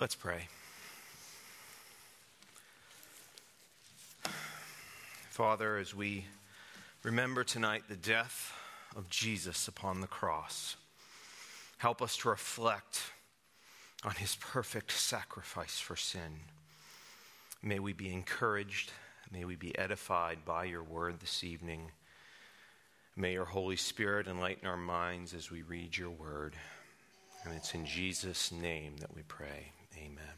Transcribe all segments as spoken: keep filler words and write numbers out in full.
Let's pray. Father, as we remember tonight the death of Jesus upon the cross, help us to reflect on his perfect sacrifice for sin. May we be encouraged. May we be edified by your word this evening. May your Holy Spirit enlighten our minds as we read your word. And it's in Jesus' name that we pray. Amen.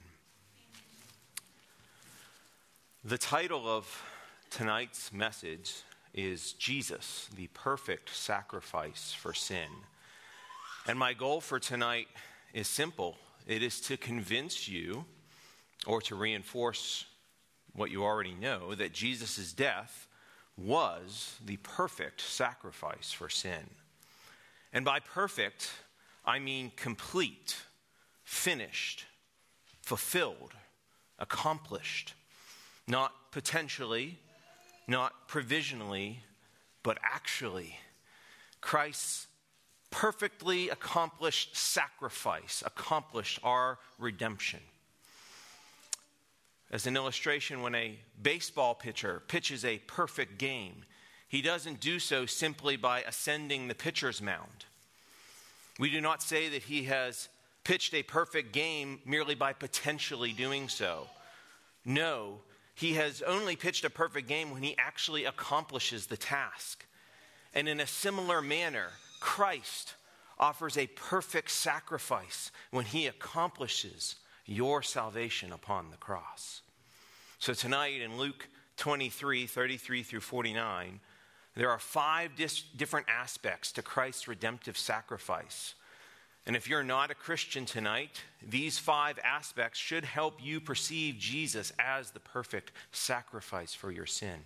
The title of tonight's message is Jesus, the perfect sacrifice for sin. And my goal for tonight is simple. It is to convince you, or to reinforce what you already know, that Jesus' death was the perfect sacrifice for sin. And by perfect, I mean complete, finished, fulfilled, accomplished, not potentially, not provisionally, but actually. Christ's perfectly accomplished sacrifice accomplished our redemption. As an illustration, when a baseball pitcher pitches a perfect game, he doesn't do so simply by ascending the pitcher's mound. We do not say that he has pitched a perfect game merely by potentially doing so. No, he has only pitched a perfect game when he actually accomplishes the task. And in a similar manner, Christ offers a perfect sacrifice when he accomplishes your salvation upon the cross. So tonight in Luke twenty-three, thirty-three through forty-nine, there are five dis- different aspects to Christ's redemptive sacrifice. And if you're not a Christian tonight, these five aspects should help you perceive Jesus as the perfect sacrifice for your sin.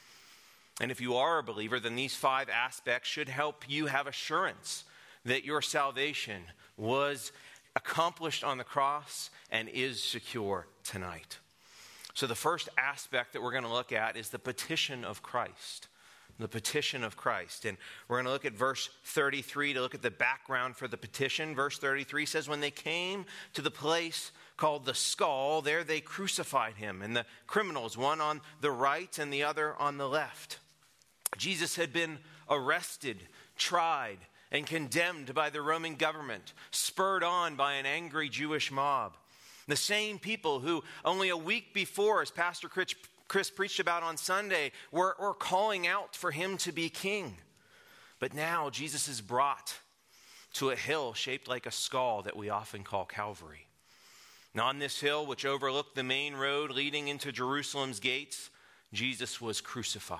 And if you are a believer, then these five aspects should help you have assurance that your salvation was accomplished on the cross and is secure tonight. So the first aspect that we're going to look at is the petition of Christ. The petition of Christ. And we're going to look at verse thirty-three to look at the background for the petition. Verse thirty-three says, when they came to the place called the Skull, there they crucified him and the criminals, one on the right and the other on the left. Jesus had been arrested, tried, and condemned by the Roman government, spurred on by an angry Jewish mob. The same people who only a week before, as Pastor Chris, Chris preached about on Sunday, were, were calling out for him to be king. But now Jesus is brought to a hill shaped like a skull that we often call Calvary. Now on this hill, which overlooked the main road leading into Jerusalem's gates, Jesus was crucified.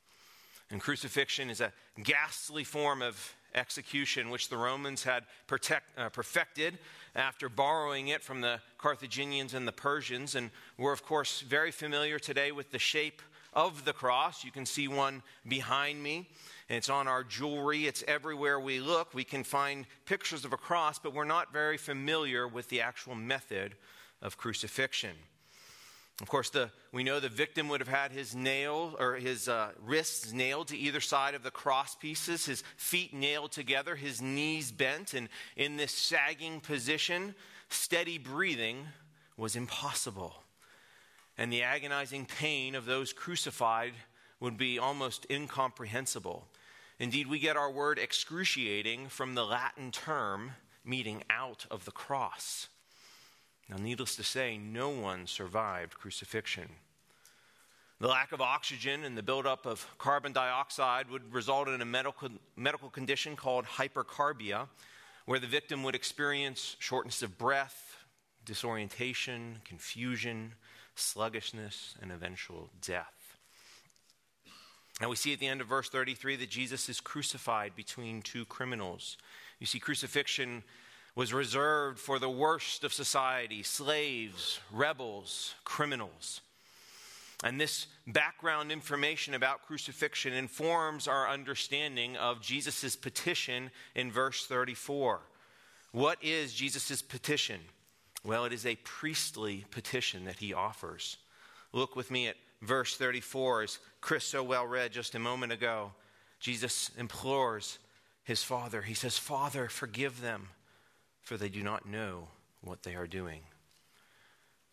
And crucifixion is a ghastly form of execution which the Romans had protect, uh, perfected after borrowing it from the Carthaginians and the Persians. And we're, of course, very familiar today with the shape of the cross. You can see one behind me. And it's on our jewelry. It's everywhere we look. We can find pictures of a cross, but we're not very familiar with the actual method of crucifixion. Of course, the, we know the victim would have had his nail or his uh, wrists nailed to either side of the cross pieces, his feet nailed together, his knees bent, and in this sagging position, steady breathing was impossible. And the agonizing pain of those crucified would be almost incomprehensible. Indeed, we get our word excruciating from the Latin term meaning out of the cross. Now, needless to say, no one survived crucifixion. The lack of oxygen and the buildup of carbon dioxide would result in a medical, medical condition called hypercarbia, where the victim would experience shortness of breath, disorientation, confusion, sluggishness, and eventual death. Now we see at the end of verse thirty-three that Jesus is crucified between two criminals. You see, crucifixion was reserved for the worst of society, slaves, rebels, criminals. And this background information about crucifixion informs our understanding of Jesus' petition in verse thirty-four. What is Jesus' petition? Well, it is a priestly petition that he offers. Look with me at verse thirty-four, as Chris so well read just a moment ago. Jesus implores his Father. He says, "Father, forgive them, for they do not know what they are doing."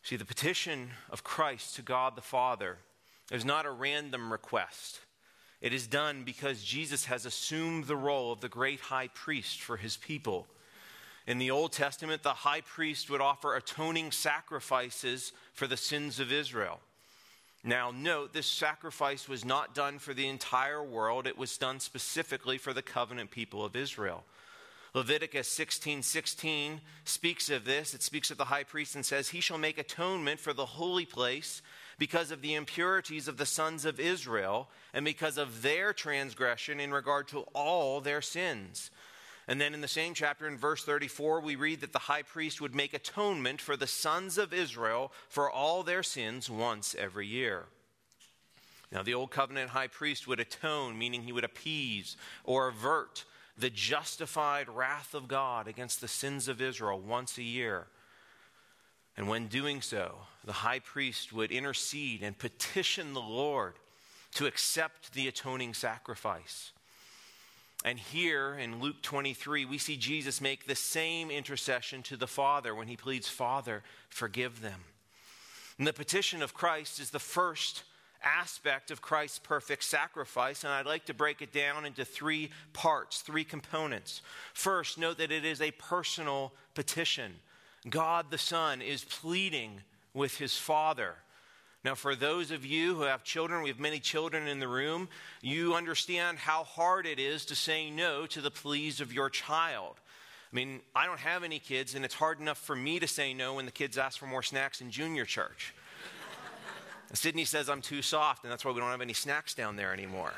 See, the petition of Christ to God the Father is not a random request. It is done because Jesus has assumed the role of the great high priest for his people. In the Old Testament, the high priest would offer atoning sacrifices for the sins of Israel. Now, note, this sacrifice was not done for the entire world. It was done specifically for the covenant people of Israel. Leviticus sixteen sixteen speaks of this. It speaks of the high priest and says, "He shall make atonement for the holy place because of the impurities of the sons of Israel and because of their transgression in regard to all their sins." And then in the same chapter, in verse thirty-four, we read that the high priest would make atonement for the sons of Israel for all their sins once every year. Now, the Old Covenant high priest would atone, meaning he would appease or avert the justified wrath of God against the sins of Israel once a year. And when doing so, the high priest would intercede and petition the Lord to accept the atoning sacrifice. And here in Luke twenty-three, we see Jesus make the same intercession to the Father when he pleads, "Father, forgive them." And the petition of Christ is the first aspect of Christ's perfect sacrifice, and I'd like to break it down into three parts, three components. First, note that it is a personal petition. God the Son is pleading with his Father. Now, for those of you who have children, we have many children in the room, you understand how hard it is to say no to the pleas of your child. I mean, I don't have any kids, and it's hard enough for me to say no when the kids ask for more snacks in junior church. Sydney says I'm too soft, and that's why we don't have any snacks down there anymore.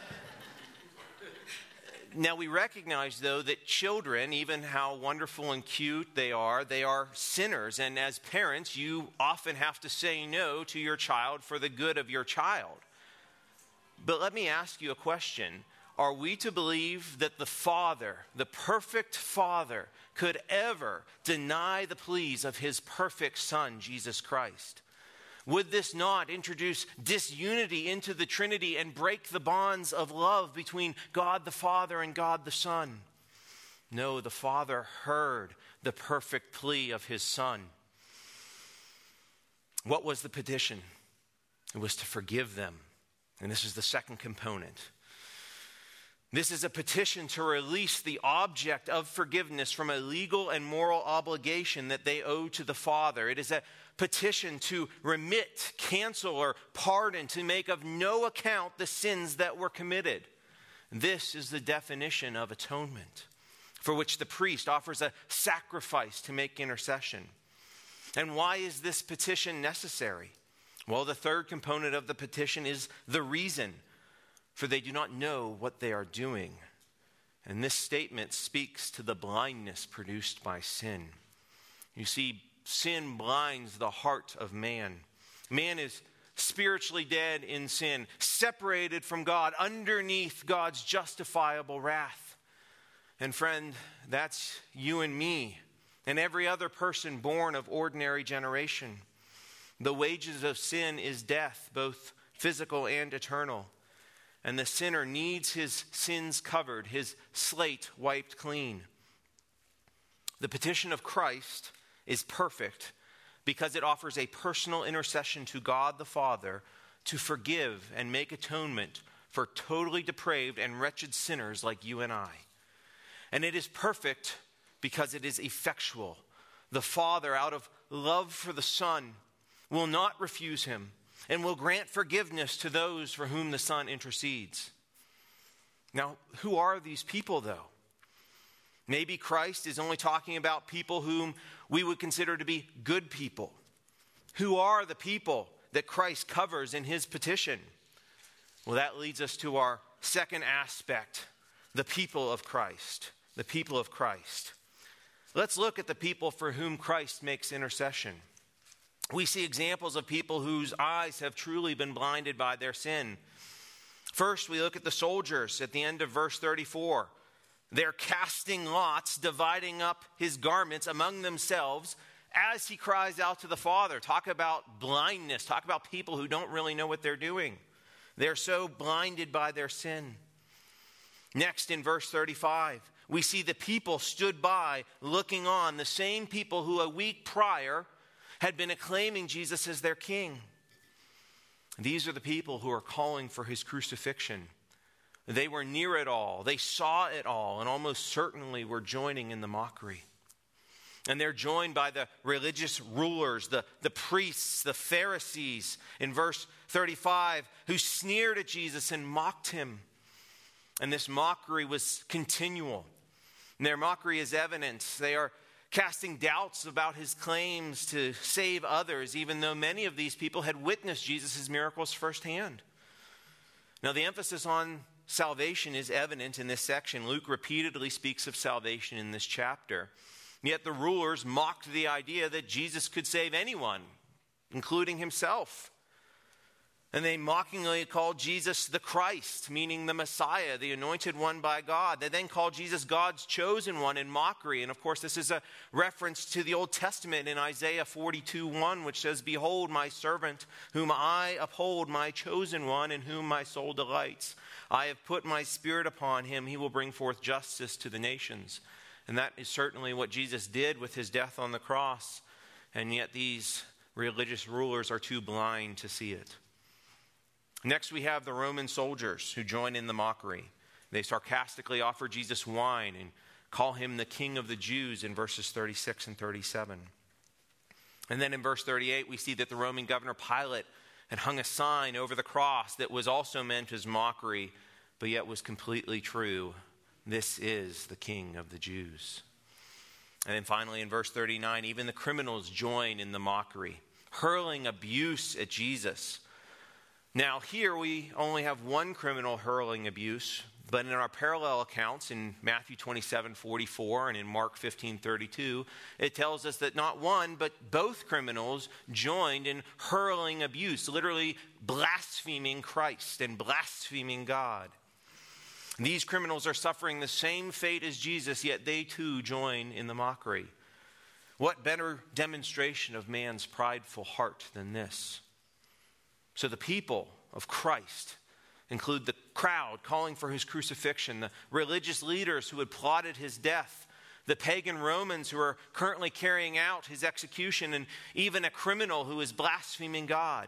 Now, we recognize, though, that children, even how wonderful and cute they are, they are sinners. And as parents, you often have to say no to your child for the good of your child. But let me ask you a question. Are we to believe that the Father, the perfect Father, could ever deny the pleas of his perfect Son, Jesus Christ? Would this not introduce disunity into the Trinity and break the bonds of love between God the Father and God the Son? No, the Father heard the perfect plea of his Son. What was the petition? It was to forgive them. And this is the second component. This is a petition to release the object of forgiveness from a legal and moral obligation that they owe to the Father. It is a petition to remit, cancel, or pardon, to make of no account the sins that were committed. This is the definition of atonement, for which the priest offers a sacrifice to make intercession. And why is this petition necessary? Well, the third component of the petition is the reason. For they do not know what they are doing. And this statement speaks to the blindness produced by sin. You see, sin blinds the heart of man. Man is spiritually dead in sin, separated from God, underneath God's justifiable wrath. And friend, that's you and me, and every other person born of ordinary generation. The wages of sin is death, both physical and eternal. And the sinner needs his sins covered, his slate wiped clean. The petition of Christ is perfect because it offers a personal intercession to God the Father to forgive and make atonement for totally depraved and wretched sinners like you and I. And it is perfect because it is effectual. The Father, out of love for the Son, will not refuse him, and will grant forgiveness to those for whom the Son intercedes. Now, who are these people, though? Maybe Christ is only talking about people whom we would consider to be good people. Who are the people that Christ covers in his petition? Well, that leads us to our second aspect, the people of Christ. The people of Christ. Let's look at the people for whom Christ makes intercession. We see examples of people whose eyes have truly been blinded by their sin. First, we look at the soldiers at the end of verse thirty-four. They're casting lots, dividing up his garments among themselves as he cries out to the Father. Talk about blindness. Talk about people who don't really know what they're doing. They're so blinded by their sin. Next, in verse thirty-five, we see the people stood by looking on. The same people who a week prior had been acclaiming Jesus as their king. These are the people who are calling for his crucifixion. They were near it all. They saw it all, and almost certainly were joining in the mockery. And they're joined by the religious rulers, the, the priests, the Pharisees, in verse thirty-five, who sneered at Jesus and mocked him. And this mockery was continual. And their mockery is evident. They are casting doubts about his claims to save others, even though many of these people had witnessed Jesus' miracles firsthand. Now, the emphasis on salvation is evident in this section. Luke repeatedly speaks of salvation in this chapter. Yet the rulers mocked the idea that Jesus could save anyone, including himself. And they mockingly called Jesus the Christ, meaning the Messiah, the anointed one by God. They then called Jesus God's chosen one in mockery. And of course, this is a reference to the Old Testament in Isaiah forty-two one, which says, "Behold my servant, whom I uphold, my chosen one, in whom my soul delights. I have put my spirit upon him. He will bring forth justice to the nations." And that is certainly what Jesus did with his death on the cross. And yet these religious rulers are too blind to see it. Next, we have the Roman soldiers who join in the mockery. They sarcastically offer Jesus wine and call him the King of the Jews in verses thirty-six and thirty-seven. And then in verse thirty-eight, we see that the Roman governor Pilate had hung a sign over the cross that was also meant as mockery, but yet was completely true. This is the King of the Jews. And then finally in verse thirty-nine, even the criminals join in the mockery, hurling abuse at Jesus. Now here we only have one criminal hurling abuse, but in our parallel accounts in Matthew twenty-seven forty-four and in Mark fifteen thirty-two, it tells us that not one, but both criminals joined in hurling abuse, literally blaspheming Christ and blaspheming God. These criminals are suffering the same fate as Jesus, yet they too join in the mockery. What better demonstration of man's prideful heart than this? So the people of Christ include the crowd calling for his crucifixion, the religious leaders who had plotted his death, the pagan Romans who are currently carrying out his execution, and even a criminal who is blaspheming God.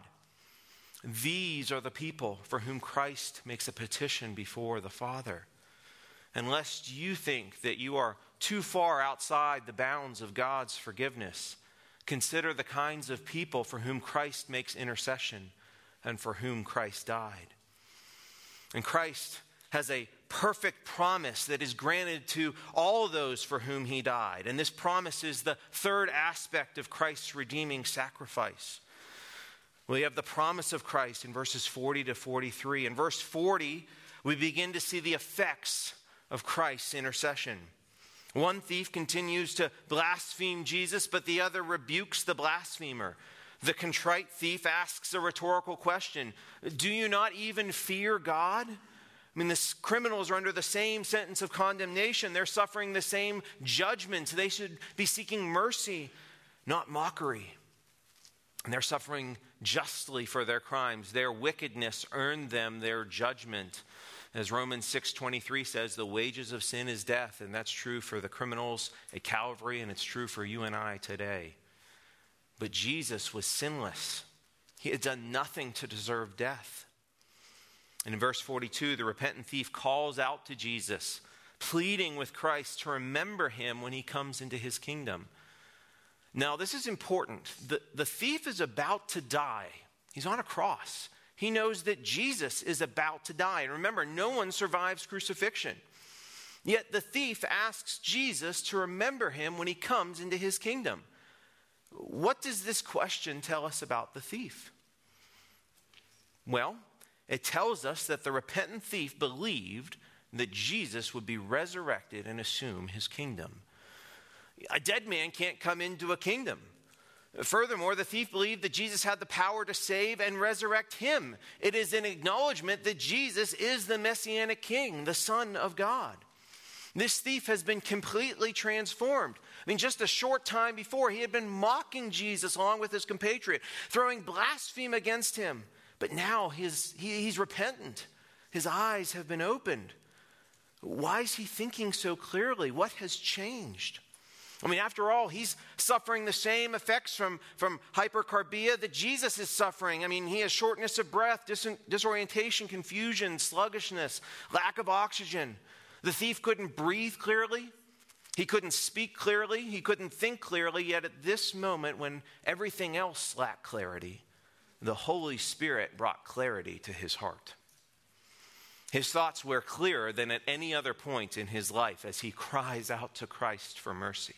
These are the people for whom Christ makes a petition before the Father. And lest you think that you are too far outside the bounds of God's forgiveness, consider the kinds of people for whom Christ makes intercession and for whom Christ died. And Christ has a perfect promise that is granted to all those for whom he died. And this promise is the third aspect of Christ's redeeming sacrifice. We have the promise of Christ in verses forty to forty-three. In verse forty, we begin to see the effects of Christ's intercession. One thief continues to blaspheme Jesus, but the other rebukes the blasphemer. The contrite thief asks a rhetorical question: do you not even fear God? I mean, the criminals are under the same sentence of condemnation. They're suffering the same judgment. They should be seeking mercy, not mockery. And they're suffering justly for their crimes. Their wickedness earned them their judgment. As Romans six twenty-three says, the wages of sin is death. And that's true for the criminals at Calvary, and it's true for you and I today. But Jesus was sinless. He had done nothing to deserve death. And in verse forty-two, the repentant thief calls out to Jesus, pleading with Christ to remember him when he comes into his kingdom. Now, this is important. The, the thief is about to die. He's on a cross. He knows that Jesus is about to die. And remember, no one survives crucifixion. Yet the thief asks Jesus to remember him when he comes into his kingdom. What does this question tell us about the thief? Well, it tells us that the repentant thief believed that Jesus would be resurrected and assume his kingdom. A dead man can't come into a kingdom. Furthermore, the thief believed that Jesus had the power to save and resurrect him. It is an acknowledgement that Jesus is the Messianic King, the Son of God. This thief has been completely transformed. I mean, just a short time before, he had been mocking Jesus along with his compatriot, throwing blasphemy against him. But now his, he, he's repentant. His eyes have been opened. Why is he thinking so clearly? What has changed? I mean, after all, he's suffering the same effects from, from hypercarbia that Jesus is suffering. I mean, he has shortness of breath, dis- disorientation, confusion, sluggishness, lack of oxygen. The thief couldn't breathe clearly. He couldn't speak clearly. He couldn't think clearly. Yet at this moment, when everything else lacked clarity, the Holy Spirit brought clarity to his heart. His thoughts were clearer than at any other point in his life as he cries out to Christ for mercy.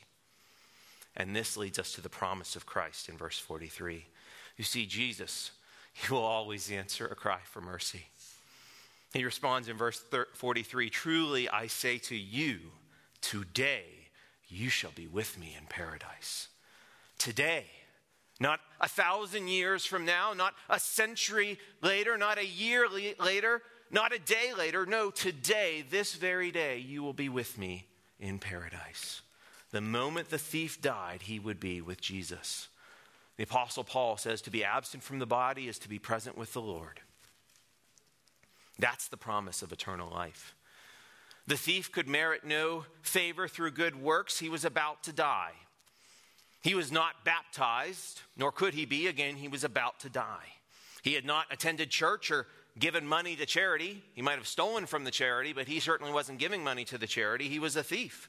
And this leads us to the promise of Christ in verse forty-three. You see, Jesus, he will always answer a cry for mercy. He responds in verse forty-three, truly I say to you, today you shall be with me in paradise. Today, not a thousand years from now, not a century later, not a year later, not a day later. No, today, this very day, you will be with me in paradise. The moment the thief died, he would be with Jesus. The Apostle Paul says to be absent from the body is to be present with the Lord. That's the promise of eternal life. The thief could merit no favor through good works. He was about to die. He was not baptized, nor could he be. Again, he was about to die. He had not attended church or given money to charity. He might have stolen from the charity, but he certainly wasn't giving money to the charity. He was a thief.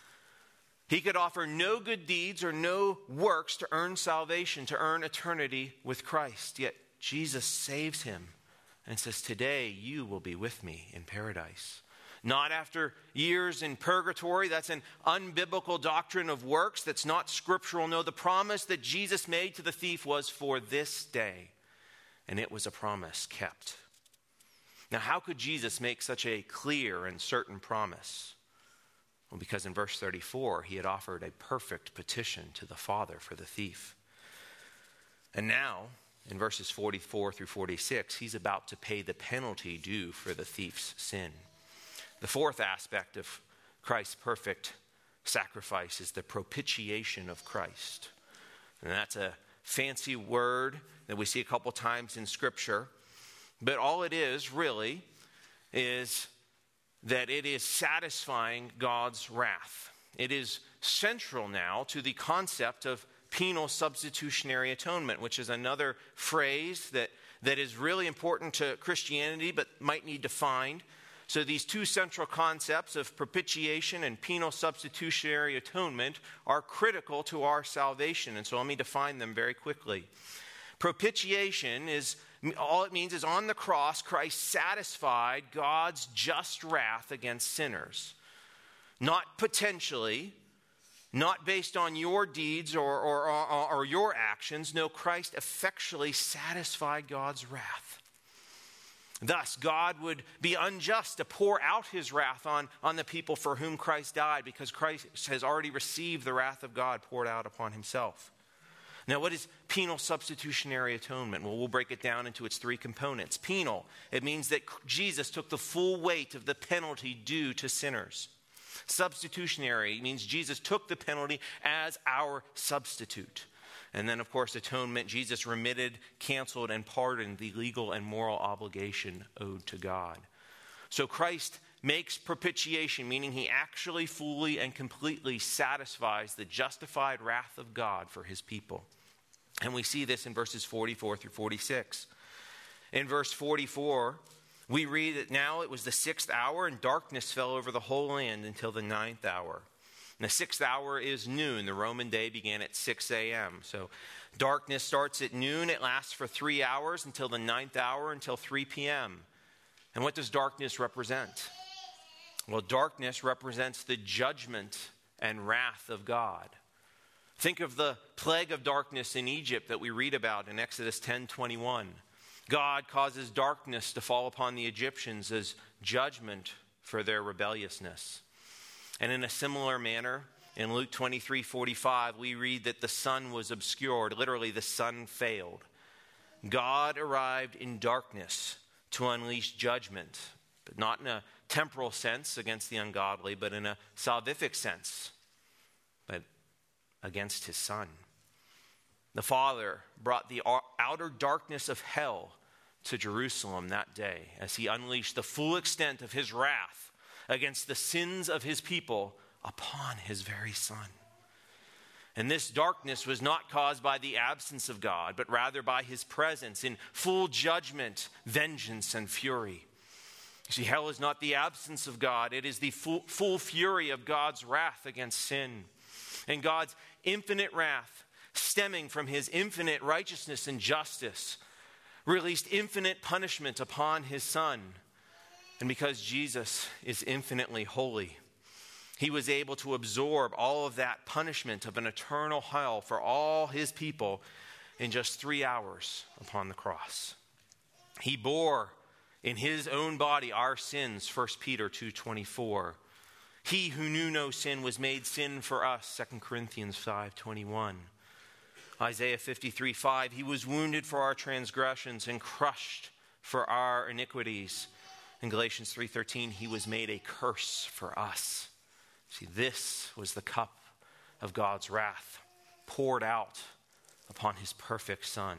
He could offer no good deeds or no works to earn salvation, to earn eternity with Christ. Yet Jesus saves him and says, today you will be with me in paradise. Not after years in purgatory. That's an unbiblical doctrine of works that's not scriptural. No, the promise that Jesus made to the thief was for this day. And it was a promise kept. Now, how could Jesus make such a clear and certain promise? Well, because in verse thirty-four, he had offered a perfect petition to the Father for the thief. And now, in verses forty-four through forty-six, he's about to pay the penalty due for the thief's sin. The fourth aspect of Christ's perfect sacrifice is the propitiation of Christ. And that's a fancy word that we see a couple times in Scripture. But all it is, really, is that it is satisfying God's wrath. It is central now to the concept of penal substitutionary atonement, which is another phrase that, that is really important to Christianity but might need defined. So these two central concepts of propitiation and penal substitutionary atonement are critical to our salvation. And so let me define them very quickly. Propitiation is, all it means is on the cross, Christ satisfied God's just wrath against sinners. Not potentially, not based on your deeds or, or, or, or your actions. No, Christ effectually satisfied God's wrath. Thus, God would be unjust to pour out his wrath on, on the people for whom Christ died, because Christ has already received the wrath of God poured out upon himself. Now, what is penal substitutionary atonement? Well, we'll break it down into its three components. Penal, it means that Jesus took the full weight of the penalty due to sinners. Substitutionary means Jesus took the penalty as our substitute. And then, of course, atonement, Jesus remitted, canceled, and pardoned the legal and moral obligation owed to God. So Christ makes propitiation, meaning he actually fully and completely satisfies the justified wrath of God for his people. And we see this in verses forty-four through forty-six. In verse forty-four, we read that now it was the sixth hour, and darkness fell over the whole land until the ninth hour. And the sixth hour is noon. The Roman day began at six a.m. So darkness starts at noon. It lasts for three hours until the ninth hour, until three p.m. And what does darkness represent? Well, darkness represents the judgment and wrath of God. Think of the plague of darkness in Egypt that we read about in Exodus ten twenty-one. God causes darkness to fall upon the Egyptians as judgment for their rebelliousness. And in a similar manner, in Luke twenty-three forty-five, we read that the sun was obscured. Literally, the sun failed. God arrived in darkness to unleash judgment, but not in a temporal sense against the ungodly, but in a salvific sense, but against his Son. The Father brought the outer darkness of hell to Jerusalem that day as he unleashed the full extent of his wrath against the sins of his people upon his very Son. And this darkness was not caused by the absence of God, but rather by his presence in full judgment, vengeance, and fury. You see, hell is not the absence of God. It is the full, full fury of God's wrath against sin. And God's infinite wrath, stemming from his infinite righteousness and justice, released infinite punishment upon his Son. And because Jesus is infinitely holy, he was able to absorb all of that punishment of an eternal hell for all his people in just three hours upon the cross. He bore in his own body our sins, First Peter two twenty-four. He who knew no sin was made sin for us, Second Corinthians five twenty-one. Isaiah fifty-three five, he was wounded for our transgressions and crushed for our iniquities. In Galatians three thirteen, he was made a curse for us. See, this was the cup of God's wrath poured out upon his perfect Son.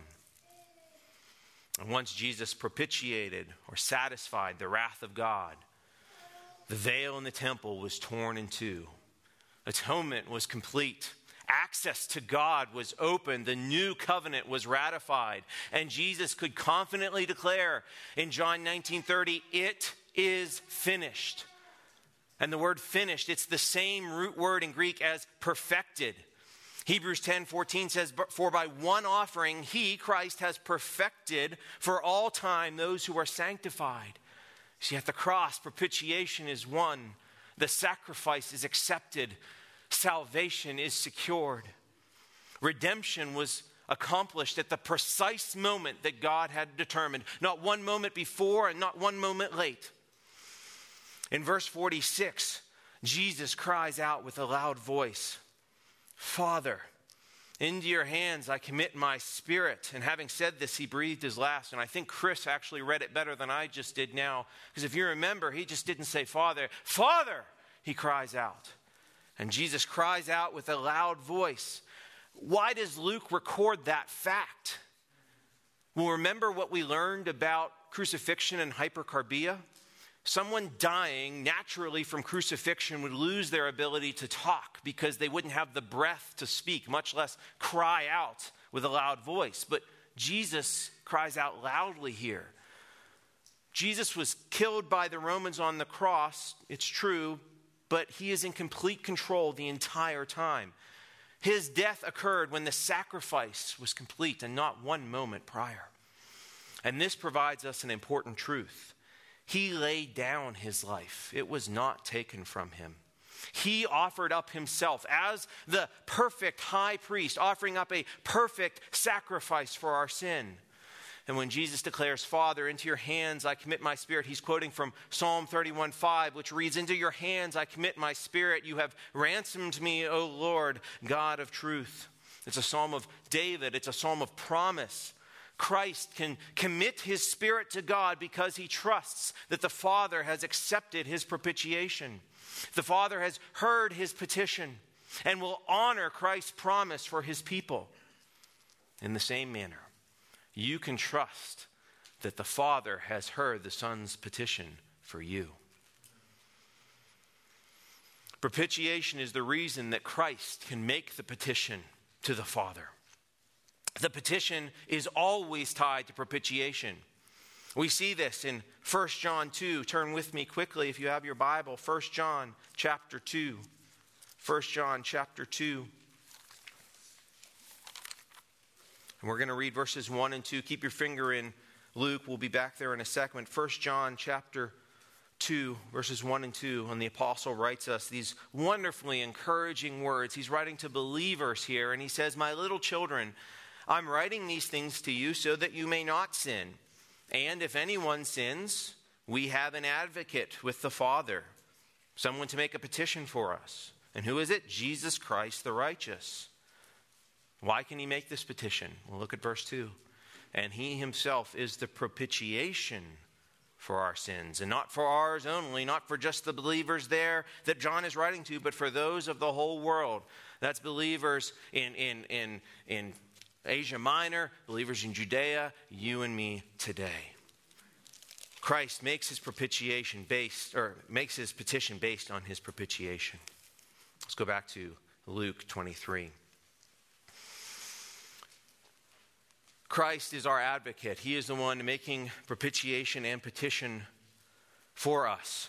And once Jesus propitiated or satisfied the wrath of God, the veil in the temple was torn in two. Atonement was complete. Access to God was open. The new covenant was ratified. And Jesus could confidently declare in John nineteen thirty, "It is finished." And the word finished, it's the same root word in Greek as perfected. Hebrews ten fourteen says, "For by one offering he, Christ, has perfected for all time those who are sanctified." See, at the cross, propitiation is won. The sacrifice is accepted. Salvation is secured. Redemption was accomplished at the precise moment that God had determined. Not one moment before and not one moment late. In verse forty-six, Jesus cries out with a loud voice, "Father, into your hands I commit my spirit." And having said this, he breathed his last. And I think Chris actually read it better than I just did now. Because if you remember, he just didn't say Father. Father, he cries out. And Jesus cries out with a loud voice. Why does Luke record that fact? Well, remember what we learned about crucifixion and hypercarbia? Someone dying naturally from crucifixion would lose their ability to talk because they wouldn't have the breath to speak, much less cry out with a loud voice. But Jesus cries out loudly here. Jesus was killed by the Romans on the cross, it's true, but he is in complete control the entire time. His death occurred when the sacrifice was complete and not one moment prior. And this provides us an important truth. He laid down his life. It was not taken from him. He offered up himself as the perfect high priest, offering up a perfect sacrifice for our sin. And when Jesus declares, "Father, into your hands I commit my spirit," he's quoting from Psalm thirty-one five, which reads, "Into your hands I commit my spirit. You have ransomed me, O Lord, God of truth." It's a psalm of David. It's a psalm of promise. Christ can commit his spirit to God because he trusts that the Father has accepted his propitiation. The Father has heard his petition and will honor Christ's promise for his people. In the same manner, you can trust that the Father has heard the Son's petition for you. Propitiation is the reason that Christ can make the petition to the Father. The petition is always tied to propitiation. We see this in First John two. Turn with me quickly if you have your Bible. First John chapter two. First John chapter two. And we're going to read verses one and two. Keep your finger in Luke. We'll be back there in a second. First John chapter two, verses one and two. And the apostle writes us these wonderfully encouraging words. He's writing to believers here. And he says, "My little children, I'm writing these things to you so that you may not sin. And if anyone sins, we have an advocate with the Father, someone to make a petition for us. And who is it? Jesus Christ the righteous." Why can he make this petition? Well, look at verse two. "And he himself is the propitiation for our sins, and not for ours only, not for just the believers there that John is writing to, but for those of the whole world." That's believers in in in in Asia Minor, believers in Judea, you and me today. Christ makes his propitiation based, or makes his petition based on his propitiation. Let's go back to Luke twenty-three. Christ is our advocate. He is the one making propitiation and petition for us.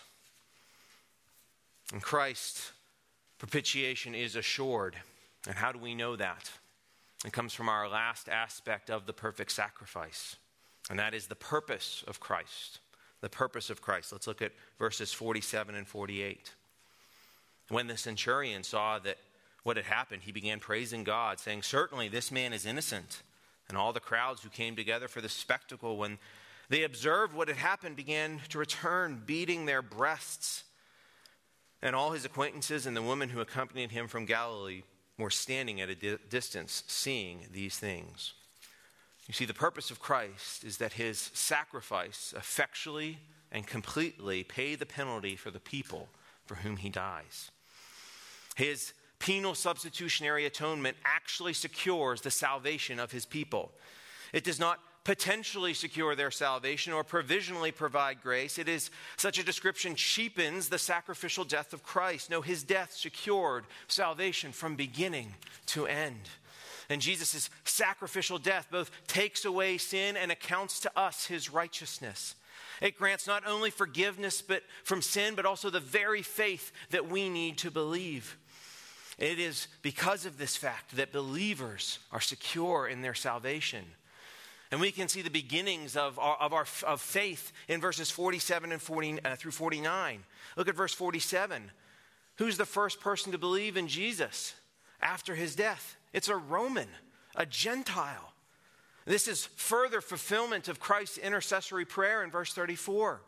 And Christ's propitiation is assured. And how do we know that? It comes from our last aspect of the perfect sacrifice. And that is the purpose of Christ. The purpose of Christ. Let's look at verses forty-seven and forty-eight. When the centurion saw that what had happened, he began praising God, saying, "Certainly this man is innocent." And all the crowds who came together for the spectacle, when they observed what had happened, began to return, beating their breasts. And all his acquaintances and the woman who accompanied him from Galilee were standing at a di- distance, seeing these things. You see, the purpose of Christ is that his sacrifice effectually and completely pay the penalty for the people for whom he dies. His penal substitutionary atonement actually secures the salvation of his people. It does not potentially secure their salvation or provisionally provide grace. It is such a description cheapens the sacrificial death of Christ. No, his death secured salvation from beginning to end. And Jesus' sacrificial death both takes away sin and accounts to us his righteousness. It grants not only forgiveness but from sin, but also the very faith that we need to believe. It is because of this fact that believers are secure in their salvation. And we can see the beginnings of our, of, our, of faith in verses forty-seven and forty uh, through forty-nine. Look at verse forty-seven. Who's the first person to believe in Jesus after his death? It's a Roman, a Gentile. This is further fulfillment of Christ's intercessory prayer in verse thirty-four.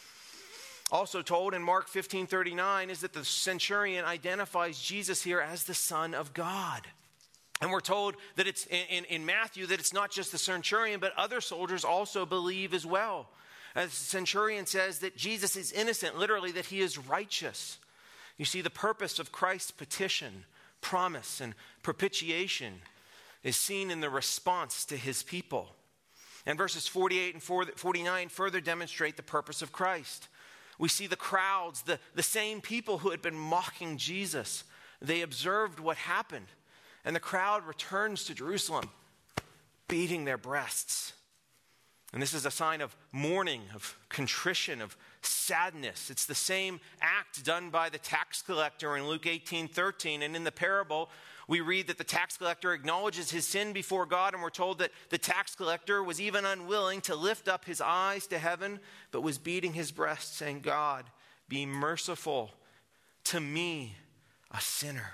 Also told in Mark fifteen thirty-nine is that the centurion identifies Jesus here as the Son of God. And we're told that it's in, in, in Matthew that it's not just the centurion, but other soldiers also believe as well. As the centurion says that Jesus is innocent, literally that he is righteous. You see, the purpose of Christ's petition, promise, and propitiation is seen in the response to his people. And verses forty-eight and forty-nine further demonstrate the purpose of Christ. We see the crowds, the, the same people who had been mocking Jesus. They observed what happened. And the crowd returns to Jerusalem, beating their breasts. And this is a sign of mourning, of contrition, of sadness. It's the same act done by the tax collector in Luke eighteen thirteen. And in the parable, we read that the tax collector acknowledges his sin before God, and we're told that the tax collector was even unwilling to lift up his eyes to heaven, but was beating his breast, saying, "God, be merciful to me, a sinner."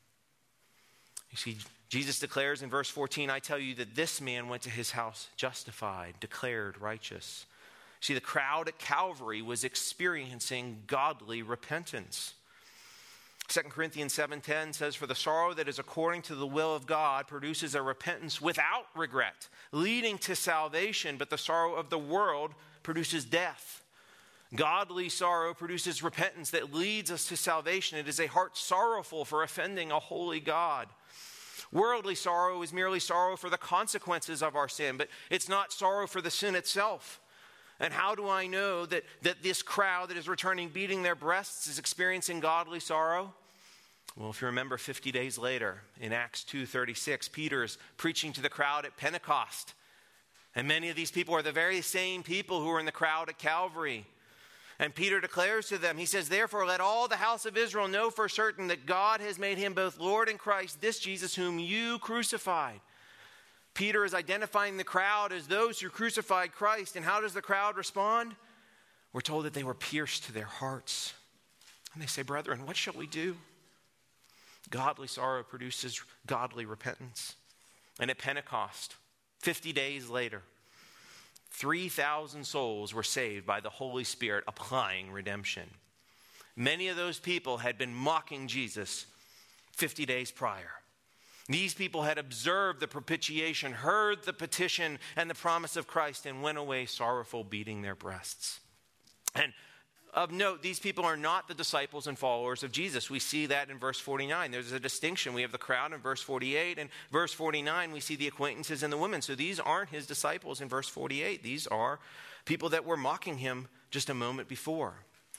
You see, Jesus declares in verse fourteen, "I tell you that this man went to his house justified, declared righteous." See, the crowd at Calvary was experiencing godly repentance. Second Corinthians seven ten says, "For the sorrow that is according to the will of God produces a repentance without regret, leading to salvation, but the sorrow of the world produces death." Godly sorrow produces repentance that leads us to salvation. It is a heart sorrowful for offending a holy God. Worldly sorrow is merely sorrow for the consequences of our sin, but it's not sorrow for the sin itself. And how do I know that, that this crowd that is returning beating their breasts is experiencing godly sorrow? Well, if you remember fifty days later in Acts two thirty-six, Peter is preaching to the crowd at Pentecost. And many of these people are the very same people who were in the crowd at Calvary. And Peter declares to them, he says, "Therefore let all the house of Israel know for certain that God has made him both Lord and Christ, this Jesus whom you crucified." Peter is identifying the crowd as those who crucified Christ. And how does the crowd respond? We're told that they were pierced to their hearts. And they say, "Brethren, what shall we do?" Godly sorrow produces godly repentance. And at Pentecost, fifty days later, three thousand souls were saved by the Holy Spirit applying redemption. Many of those people had been mocking Jesus fifty days prior. These people had observed the propitiation, heard the petition and the promise of Christ, and went away sorrowful, beating their breasts. And of note, these people are not the disciples and followers of Jesus. We see that in verse forty-nine. There's a distinction. We have the crowd in verse forty-eight. And verse forty-nine, we see the acquaintances and the women. So these aren't his disciples in verse forty-eight. These are people that were mocking him just a moment before.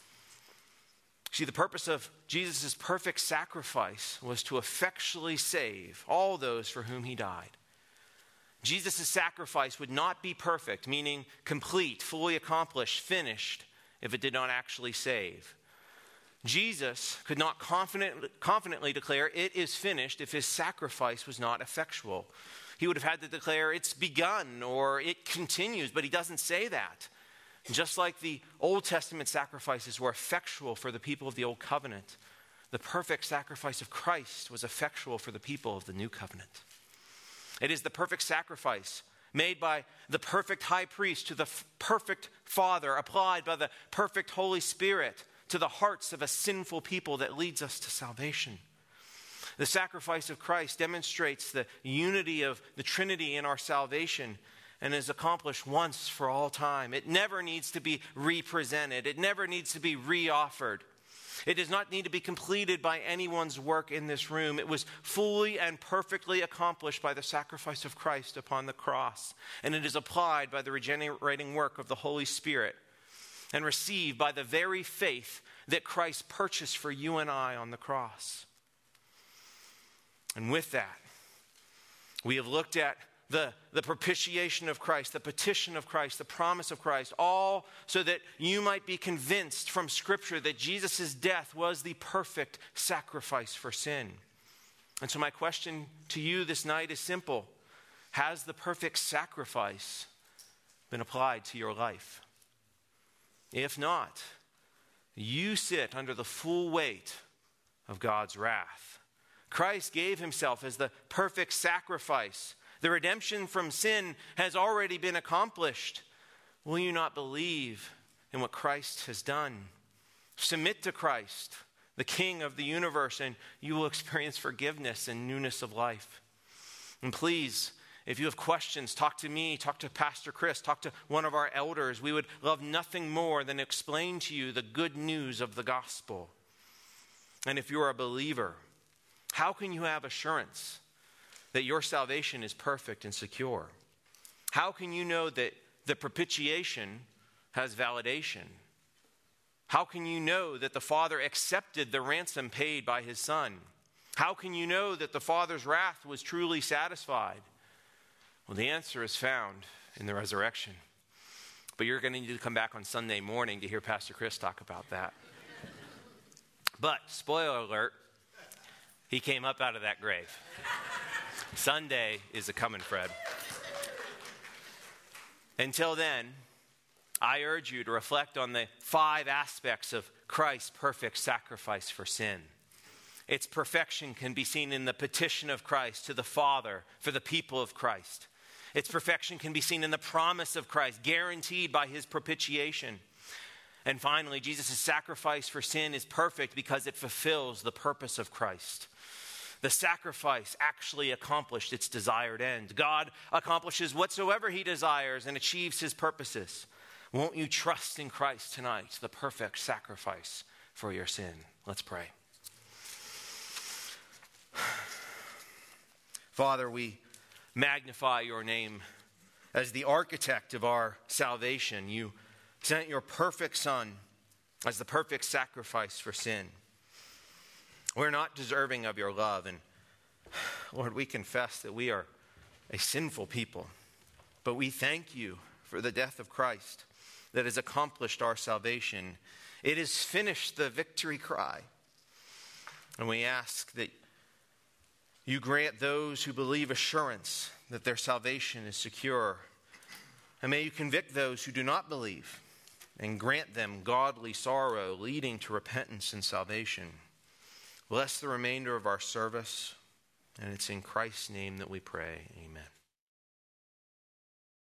See, the purpose of Jesus' perfect sacrifice was to effectually save all those for whom he died. Jesus' sacrifice would not be perfect, meaning complete, fully accomplished, finished, if it did not actually save. Jesus could not confident, confidently declare it is finished if his sacrifice was not effectual. He would have had to declare it's begun or it continues, but he doesn't say that. Just like the Old Testament sacrifices were effectual for the people of the Old Covenant, the perfect sacrifice of Christ was effectual for the people of the New Covenant. It is the perfect sacrifice made by the perfect high priest to the f- perfect Father, applied by the perfect Holy Spirit to the hearts of a sinful people that leads us to salvation. The sacrifice of Christ demonstrates the unity of the Trinity in our salvation and is accomplished once for all time. It never needs to be represented. It never needs to be reoffered. It does not need to be completed by anyone's work in this room. It was fully and perfectly accomplished by the sacrifice of Christ upon the cross. And it is applied by the regenerating work of the Holy Spirit and received by the very faith that Christ purchased for you and I on the cross. And with that, we have looked at the, the propitiation of Christ, the petition of Christ, the promise of Christ, all so that you might be convinced from Scripture that Jesus' death was the perfect sacrifice for sin. And so my question to you this night is simple. Has the perfect sacrifice been applied to your life? If not, you sit under the full weight of God's wrath. Christ gave himself as the perfect sacrifice. The redemption from sin has already been accomplished. Will you not believe in what Christ has done? Submit to Christ, the King of the universe, and you will experience forgiveness and newness of life. And please, if you have questions, talk to me, talk to Pastor Chris, talk to one of our elders. We would love nothing more than to explain to you the good news of the gospel. And if you're a believer, how can you have assurance that your salvation is perfect and secure? How can you know that the propitiation has validation? How can you know that the Father accepted the ransom paid by his Son? How can you know that the Father's wrath was truly satisfied? Well, the answer is found in the resurrection. But you're going to need to come back on Sunday morning to hear Pastor Chris talk about that. But, spoiler alert, he came up out of that grave. Sunday is a coming, Fred. Until then, I urge you to reflect on the five aspects of Christ's perfect sacrifice for sin. Its perfection can be seen in the petition of Christ to the Father for the people of Christ. Its perfection can be seen in the promise of Christ, guaranteed by his propitiation. And finally, Jesus' sacrifice for sin is perfect because it fulfills the purpose of Christ. The sacrifice actually accomplished its desired end. God accomplishes whatsoever he desires and achieves his purposes. Won't you trust in Christ tonight, the perfect sacrifice for your sin? Let's pray. Father, we magnify your name as the architect of our salvation. You sent your perfect Son as the perfect sacrifice for sin. We're not deserving of your love, and Lord, we confess that we are a sinful people, but we thank you for the death of Christ that has accomplished our salvation. It is finished, the victory cry. And we ask that you grant those who believe assurance that their salvation is secure. And may you convict those who do not believe and grant them godly sorrow leading to repentance and salvation. Bless the remainder of our service, and it's in Christ's name that we pray. Amen.